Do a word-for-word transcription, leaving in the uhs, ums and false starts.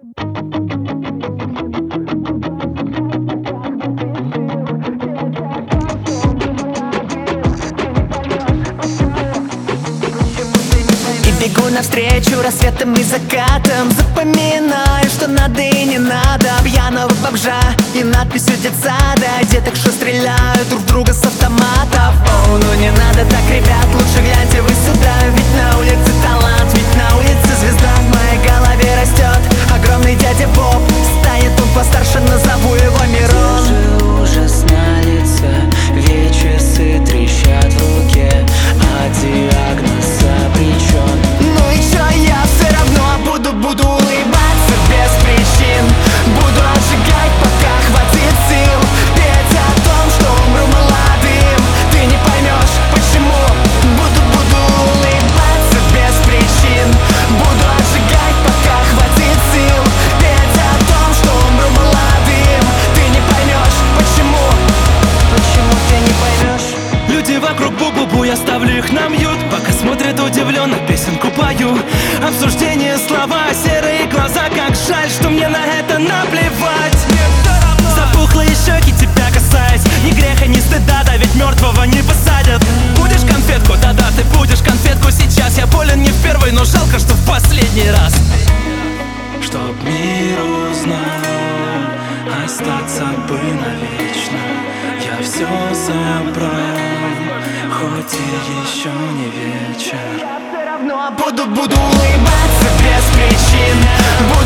Бегу навстречу рассветом и закатом, запоминаю, что надо и не надо. Пьяного бомжа и надписью детсада, где так что стреляют друг в друга с автоматов. О, ну не надо так, ребят, лучше гляньте вы сюда. Ведь на улице талант, ведь на улице звезда. В моей голове растет огромный дядя Боб. Станет он постарше, назову его Мирон. Те же ужас на лице, ведь часы трещат в руке, а диагноз обречен. Ну и чё, я все равно буду, буду улыбаться без причин. Буду отжигать, пока хватит сил. Петь о том, что умру молодым. Ты не поймешь, почему. Буду, буду улыбаться без причин. Буду отжигать, пока хватит сил. Петь о том, что умру молодым. Ты не поймешь, почему. Почему ты не поймешь? Люди вокруг бу-бу-бу, я ставлю их на мьют. Пока смотрят удивленно, песенку пою. Обсуждение, слова, серые глаза. Как жаль, что мне на это наплевать. Запухлые щеки тебя касаясь. Ни греха, ни стыда, да ведь мертвого не посадят. Будешь конфетку? Да-да, ты будешь конфетку сейчас. Я болен не в первый, но жалко, что в последний раз. Чтоб мир узнал, остаться бы навечно. Я все забрал, хоть и еще не вечер. Все равно буду, буду улыбаться без причин. Буду